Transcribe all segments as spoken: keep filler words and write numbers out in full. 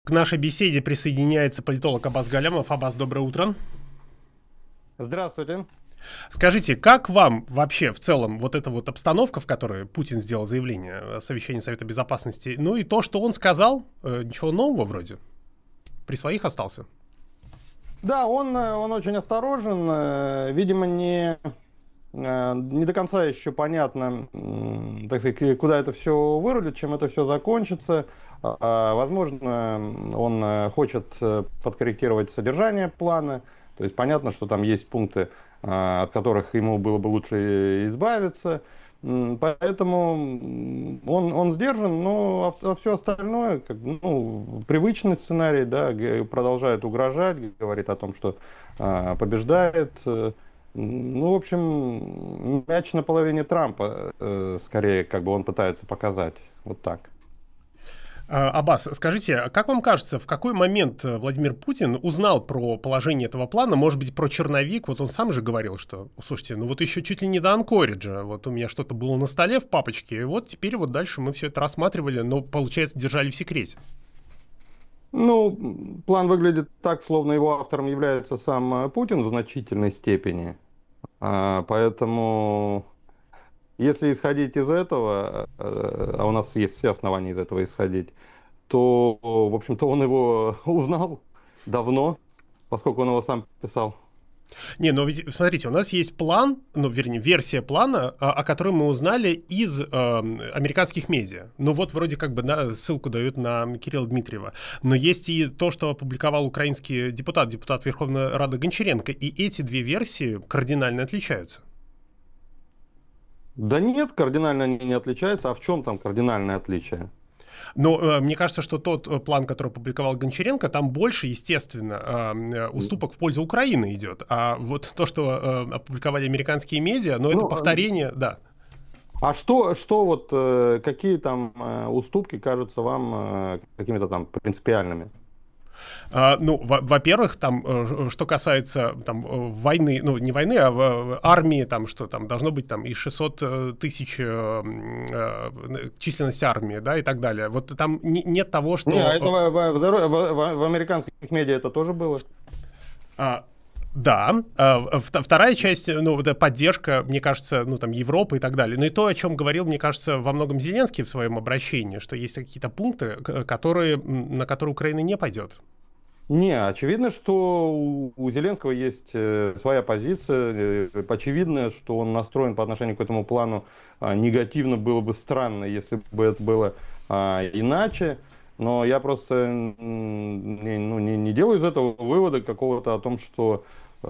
К нашей беседе присоединяется политолог Аббас Галямов. Аббас, доброе утро. Здравствуйте. Скажите, как вам вообще в целом вот эта вот обстановка, в которой Путин сделал заявление о совещании Совета Безопасности, ну и то, что он сказал, э, ничего нового вроде, при своих остался? Да, он, он очень осторожен, видимо, не, не до конца еще понятно, так сказать, куда это все вырулит, чем это все закончится. Возможно, он хочет подкорректировать содержание плана, то есть понятно, что там есть пункты, от которых ему было бы лучше избавиться. Поэтому он, он сдержан, но а все остальное, как, ну, привычный сценарий, да, продолжает угрожать, говорит о том, что а, побеждает. Ну, в общем, мяч на половине Трампа, скорее, как бы он пытается показать. Вот так. Аббас, скажите, как вам кажется, в какой момент Владимир Путин узнал про положение этого плана, может быть, про черновик? Вот он сам же говорил, что, слушайте, ну вот еще чуть ли не до Анкориджа, вот у меня что-то было на столе в папочке, и вот теперь вот дальше мы все это рассматривали, но, получается, держали в секрете. Ну, план выглядит так, словно его автором является сам Путин в значительной степени, поэтому... Если исходить из этого, а у нас есть все основания из этого исходить, то, в общем-то, он его узнал давно, поскольку он его сам писал. Не, но ведь, смотрите, у нас есть план, ну, вернее, версия плана, о которой мы узнали из э, американских медиа. Ну, вот вроде как бы да, ссылку дают на Кирилла Дмитриева. Но есть и то, что опубликовал украинский депутат, депутат Верховной Рады Гончаренко, и эти две версии кардинально отличаются. Да нет, кардинально они не отличаются. А в чем там кардинальное отличие? Но э, мне кажется, что тот план, который опубликовал Гончаренко, там больше, естественно, э, уступок в пользу Украины идет. А вот то, что э, опубликовали американские медиа, ну, это ну, повторение, да. А что, что вот, э, какие там э, уступки кажутся вам э, какими-то там принципиальными? Uh, ну, во-первых, там, uh, что касается там, uh, войны, ну, не войны, а uh, армии, там, что там должно быть там и шестьсот тысяч uh, uh, численность армии, да, и так далее. Вот там не, нет того, что... Не, а это в, в, в, в, в американских медиа это тоже было? Uh, Да, вторая часть, ну, вот поддержка, мне кажется, ну, там, Европы и так далее. Но и то, о чем говорил, мне кажется, во многом Зеленский в своем обращении, что есть какие-то пункты, которые, на которые Украина не пойдет. Не, очевидно, что у Зеленского есть своя позиция. Очевидно, что он настроен по отношению к этому плану негативно. Было бы странно, если бы это было иначе. Но я просто не, ну, не, не делаю из этого вывода какого-то о том, что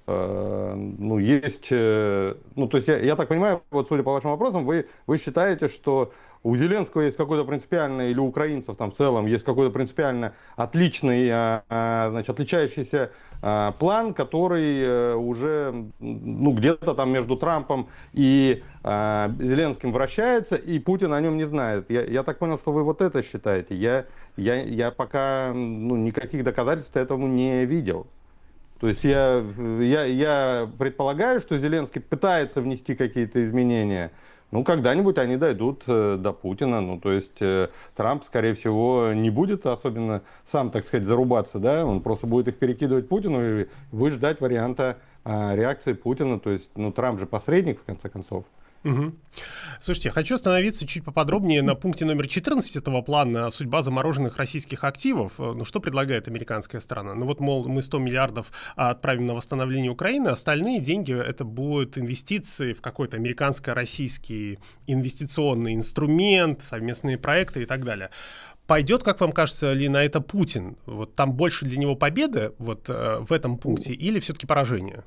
э, ну, есть... Э, ну, то есть я, я так понимаю, вот судя по вашим вопросам, вы, вы считаете, что у Зеленского есть какой-то принципиальный, или у украинцев там в целом, есть какой-то принципиально отличный, э, э, значит, отличающийся э, план, который э, уже ну, где-то там между Трампом и э, Зеленским вращается, и Путин о нем не знает. Я, я так понял, что вы вот это считаете. Я, я, я пока ну, никаких доказательств этому не видел. То есть я, я, я предполагаю, что Зеленский пытается внести какие-то изменения. Ну, когда-нибудь они дойдут э, до Путина. Ну, то есть э, Трамп, скорее всего, не будет особенно сам, так сказать, зарубаться, да, он просто будет их перекидывать Путину и будет ждать варианта э, реакции Путина. То есть, ну, Трамп же посредник, в конце концов. Угу. Слушайте, я хочу остановиться чуть поподробнее на пункте номер четырнадцать этого плана «Судьба замороженных российских активов». Ну, что предлагает американская сторона? Ну, вот, мол, мы сто миллиардов отправим на восстановление Украины, остальные деньги — это будут инвестиции в какой-то американско-российский инвестиционный инструмент, совместные проекты и так далее. Пойдет, как вам кажется, ли на это Путин? Вот там больше для него победы вот, в этом пункте или все-таки поражение?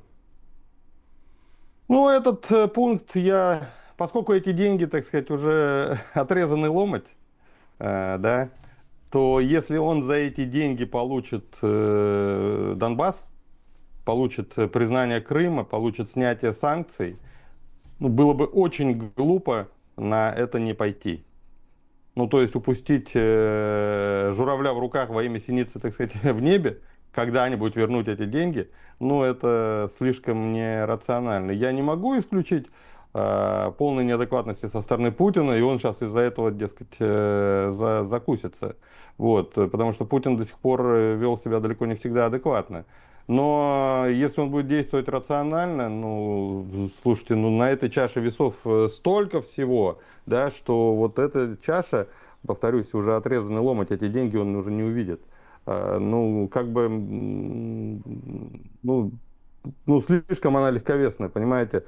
Ну, этот э, пункт я, поскольку эти деньги, так сказать, уже отрезаны ломать, э, да, то если он за эти деньги получит э, Донбасс, получит признание Крыма, получит снятие санкций, ну, было бы очень глупо на это не пойти. Ну, то есть упустить э, журавля в руках во имя синицы, так сказать, в небе, когда-нибудь вернуть эти деньги, ну, это слишком нерационально. Я не могу исключить полной неадекватности со стороны Путина, и он сейчас из-за этого, дескать, за, закусится. Вот, потому что Путин до сих пор вел себя далеко не всегда адекватно. Но если он будет действовать рационально, ну, слушайте, ну, на этой чаше весов столько всего, да, что вот эта чаша, повторюсь, уже отрезанный ломоть, эти деньги он уже не увидит. Ну, как бы, ну, ну, слишком она легковесная, понимаете,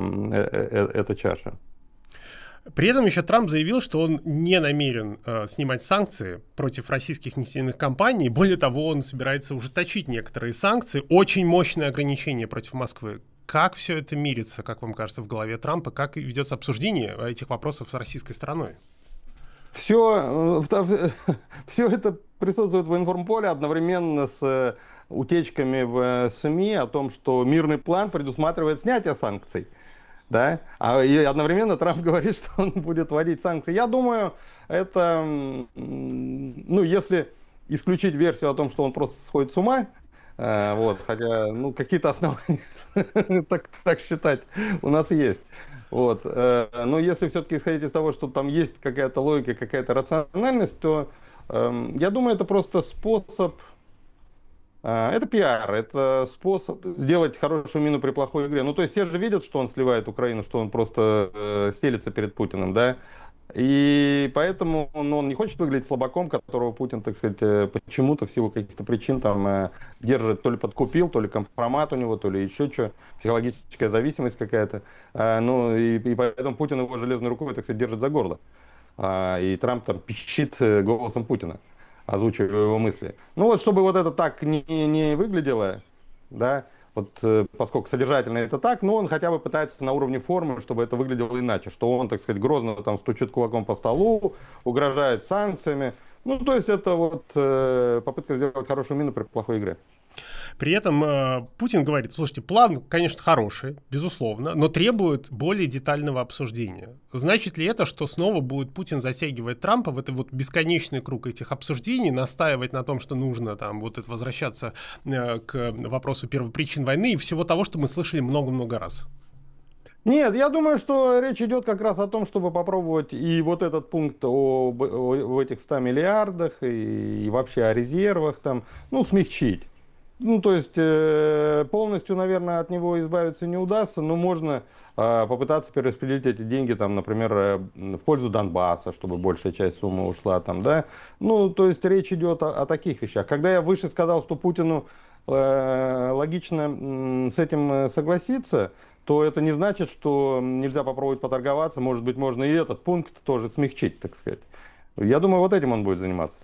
эта чаша. При этом еще Трамп заявил, что он не намерен э, снимать санкции против российских нефтяных компаний. Более того, он собирается ужесточить некоторые санкции, очень мощные ограничения против Москвы. Как все это мирится, как вам кажется, в голове Трампа? Как ведется обсуждение этих вопросов с российской стороной? Все, все это присутствует в информполе одновременно с утечками в СМИ о том, что мирный план предусматривает снятие санкций. Да? А и одновременно Трамп говорит, что он будет вводить санкции. Я думаю, это, ну, если исключить версию о том, что он просто сходит с ума, э, вот, хотя, ну, какие-то основания так, так считать у нас есть. Вот, э, но если все-таки исходить из того, что там есть какая-то логика, какая-то рациональность, то э, я думаю, это просто способ. Это пиар, это способ сделать хорошую мину при плохой игре. Ну, то есть все же видят, что он сливает Украину, что он просто э, стелится перед Путиным, да. И поэтому он, он не хочет выглядеть слабаком, которого Путин, так сказать, почему-то в силу каких-то причин там э, держит, то ли подкупил, то ли компромат у него, то ли еще что, психологическая зависимость какая-то. А, ну, и, и поэтому Путин его железной рукой, так сказать, держит за горло. А, и Трамп там пищит голосом Путина, озвучивая его мысли. Ну вот, чтобы вот это так не, не выглядело, да, вот э, поскольку содержательно это так, но он хотя бы пытается на уровне формы, чтобы это выглядело иначе, что он, так сказать, грозно там стучит кулаком по столу, угрожает санкциями. Ну, то есть это вот э, попытка сделать хорошую мину при плохой игре. При этом э, Путин говорит, слушайте, план, конечно, хороший, безусловно, но требует более детального обсуждения. Значит ли это, что снова будет Путин затягивать Трампа в этот вот бесконечный круг этих обсуждений, настаивать на том, что нужно там вот это возвращаться э, к вопросу первопричин войны и всего того, что мы слышали много-много раз? Нет, я думаю, что речь идет как раз о том, чтобы попробовать и вот этот пункт о, о, о этих ста миллиардах и, и вообще о резервах там, ну, смягчить. Ну, то есть э, полностью, наверное, от него избавиться не удастся, но можно э, попытаться перераспределить эти деньги, там, например, э, в пользу Донбасса, чтобы большая часть суммы ушла там, да. Ну, то есть речь идет о, о таких вещах. Когда я выше сказал, что Путину э, логично э, с этим согласиться, то это не значит, что нельзя попробовать поторговаться. Может быть, можно и этот пункт тоже смягчить, так сказать. Я думаю, вот этим он будет заниматься.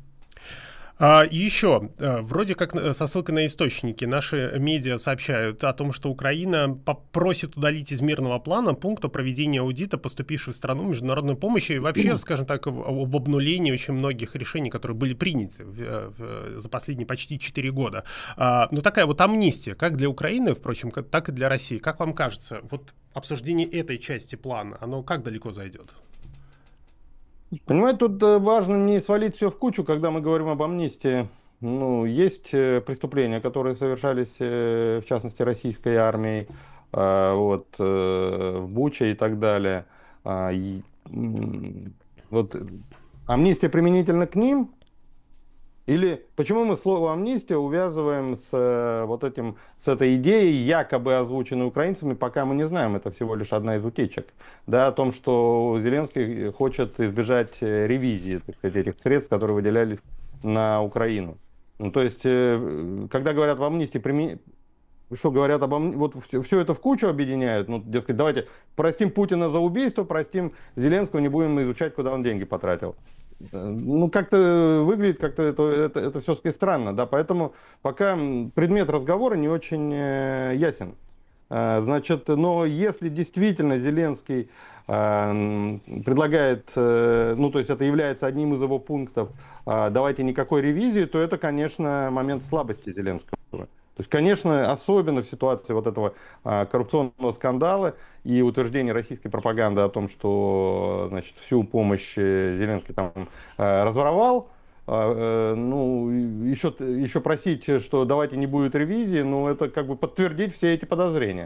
А, еще, вроде как со ссылкой на источники, наши медиа сообщают о том, что Украина попросит удалить из мирного плана пункт о проведении аудита поступившей в страну международной помощи и вообще, скажем так, об обнулении очень многих решений, которые были приняты в, в, за последние почти четыре года. А, ну, такая вот амнистия, как для Украины, впрочем, как, так и для России. Как вам кажется, вот обсуждение этой части плана, оно как далеко зайдет? Понимаете, тут важно не свалить все в кучу, когда мы говорим об амнистии. Ну, есть преступления, которые совершались, в частности, российской армией, вот, в Буче и так далее. Вот, амнистия применительно к ним? Или почему мы слово амнистия увязываем с вот этим, с этой идеей, якобы озвученной украинцами, пока мы не знаем, это всего лишь одна из утечек, да, о том, что Зеленский хочет избежать ревизии, так сказать, этих средств, которые выделялись на Украину. Ну, то есть, когда говорят об амнистии, примен... что говорят об амнистии, вот все, все это в кучу объединяют, ну, дескать, давайте простим Путина за убийство, простим Зеленского, не будем изучать, куда он деньги потратил. Ну, как-то выглядит, как-то это, это, это все-таки странно, да, поэтому пока предмет разговора не очень э, ясен. Э, значит, но если действительно Зеленский э, предлагает, э, ну, то есть это является одним из его пунктов, э, давайте никакой ревизии, то это, конечно, момент слабости Зеленского. То есть, конечно, особенно в ситуации вот этого а, коррупционного скандала и утверждения российской пропаганды о том, что, значит, всю помощь Зеленский там а, разворовал, а, а, ну, еще, еще просить, что давайте не будет ревизии, ну, это как бы подтвердить все эти подозрения.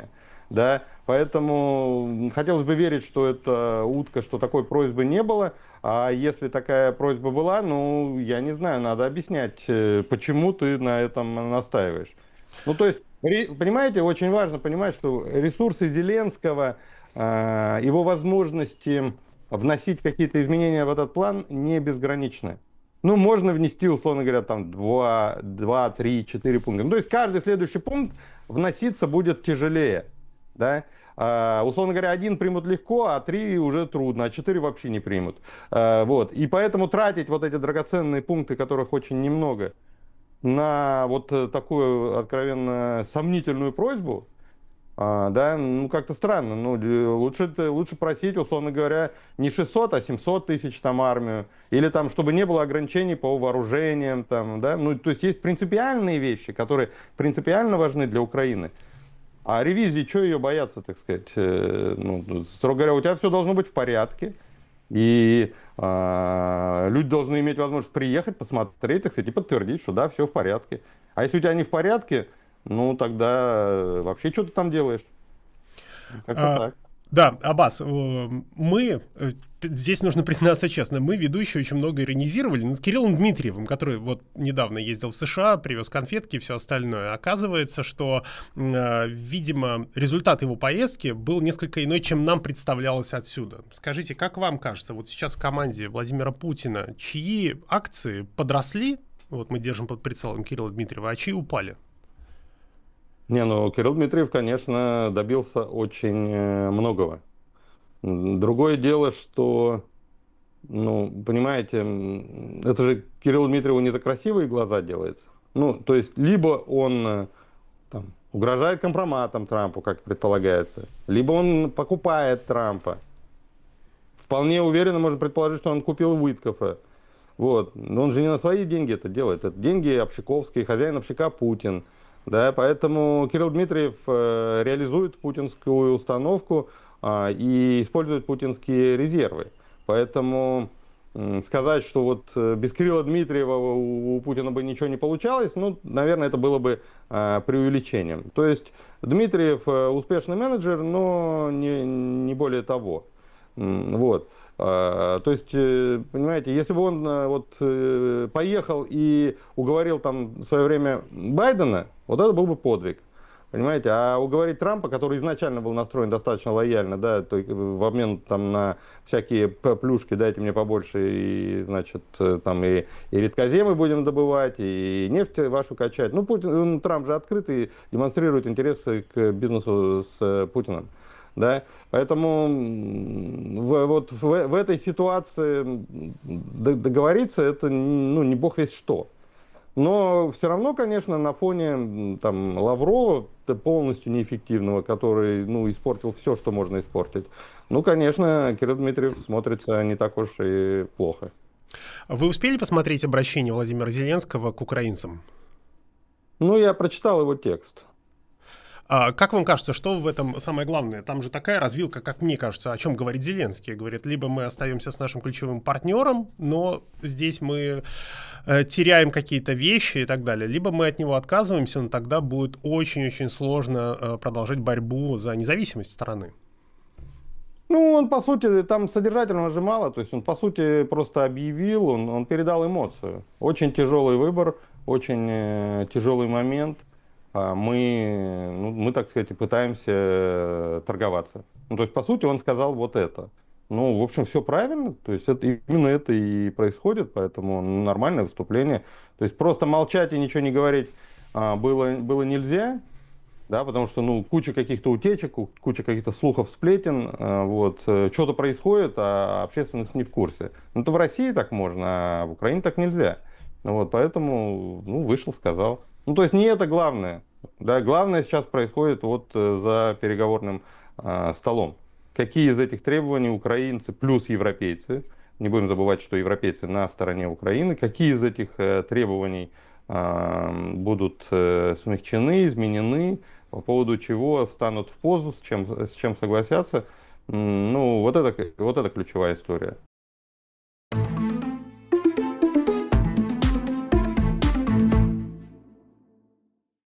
да, поэтому хотелось бы верить, что это утка, что такой просьбы не было, а если такая просьба была, ну, я не знаю, надо объяснять, э, почему ты на этом настаиваешь. Ну, то есть, ре- понимаете, очень важно понимать, что ресурсы Зеленского, а, его возможности вносить какие-то изменения в этот план не безграничны. Ну, можно внести, условно говоря, там два, два, три, четыре пункта. Ну, то есть каждый следующий пункт вноситься будет тяжелее. Да? А, условно говоря, один примут легко, а три уже трудно, а четыре вообще не примут. А, вот. И поэтому тратить вот эти драгоценные пункты, которых очень немного, на вот э, такую откровенно сомнительную просьбу, а, да, ну как-то странно. Ну, д- лучше, т- лучше просить, условно говоря, не шестьсот, а семьсот тысяч там армию. Или там, чтобы не было ограничений по вооружениям. Там, да? Ну, то есть есть принципиальные вещи, которые принципиально важны для Украины. А ревизии, что ее бояться, так сказать? Э, ну, ну, строго говоря, у тебя все должно быть в порядке. И а, люди должны иметь возможность приехать, посмотреть, так сказать, и подтвердить, что да, все в порядке. А если у тебя не в порядке, ну тогда э, вообще что ты там делаешь? Как-то А, так. да, Аббас, э, мы, э, здесь нужно признаться честно, мы, ведущие, очень много иронизировали над Кириллом Дмитриевым, который вот недавно ездил в США, привез конфетки и все остальное. Оказывается, что, э, видимо, результат его поездки был несколько иной, чем нам представлялось отсюда. Скажите, как вам кажется, вот сейчас в команде Владимира Путина, чьи акции подросли, вот мы держим под прицелом Кирилла Дмитриева, а чьи упали? Не, ну Кирилл Дмитриев, конечно, добился очень э, многого. М, Другое дело, что, ну, понимаете, м, это же Кириллу Дмитриеву не за красивые глаза делается. Ну, то есть, либо он э, там, угрожает компроматом Трампу, как предполагается, либо он покупает Трампа. Вполне уверенно можно предположить, что он купил Уиткофа. Вот. Но он же не на свои деньги это делает. Это деньги общаковские, хозяин общака Путин. Да, поэтому Кирилл Дмитриев э, реализует путинскую установку а, и использует путинские резервы. Поэтому м, сказать, что вот э, без Кирилла Дмитриева у, у Путина бы ничего не получалось, ну, наверное, это было бы а, преувеличением. То есть Дмитриев э, успешный менеджер, но не, не более того. М, Вот. А, То есть, э, понимаете, если бы он э, вот э, поехал и уговорил там в свое время Байдена, вот это был бы подвиг. Понимаете, а уговорить Трампа, который изначально был настроен достаточно лояльно, да, то, есть, э, в обмен там на всякие п- плюшки, дайте мне побольше, и, значит, э, там и, и редкоземы будем добывать, и нефть вашу качать. Ну, Путин, он, Трамп же открытый, демонстрирует интересы к бизнесу с э, Путиным. Да? Поэтому в, вот в, в этой ситуации договориться это ну, не бог весь что. Но все равно, конечно, на фоне там, Лаврова, полностью неэффективного, который ну, испортил все, что можно испортить, ну, конечно, Кирилл Дмитриев смотрится не так уж и плохо. Вы успели посмотреть обращение Владимира Зеленского к украинцам? Ну, я прочитал его текст. А как вам кажется, что в этом самое главное? Там же такая развилка, как мне кажется, о чем говорит Зеленский. Говорит, либо мы остаемся с нашим ключевым партнером, но здесь мы э, теряем какие-то вещи и так далее, либо мы от него отказываемся, но тогда будет очень-очень сложно э, продолжать борьбу за независимость страны. Ну, он, по сути, там содержательного же мало, то есть он, по сути, просто объявил, он, он передал эмоцию. Очень тяжелый выбор, очень э, тяжелый момент. А мы, ну, мы, так сказать, и пытаемся э, торговаться. Ну, то есть, по сути, он сказал вот это. Ну, в общем, все правильно, то есть это, именно это и происходит, поэтому ну, нормальное выступление. То есть просто молчать и ничего не говорить а, было, было нельзя. Да, потому что, ну, куча каких-то утечек, ку- куча каких-то слухов, сплетен, э, вот, э, что-то происходит, а общественность не в курсе. Ну, это в России так можно, а в Украине так нельзя. Ну, вот, поэтому, ну, вышел, сказал. Ну, то есть не это главное, да, главное сейчас происходит вот э, за переговорным э, столом. Какие из этих требований украинцы плюс европейцы, не будем забывать, что европейцы на стороне Украины, какие из этих э, требований э, будут э, смягчены, изменены, по поводу чего встанут в позу, с чем, с чем согласятся. М, Ну, вот это, вот это ключевая история.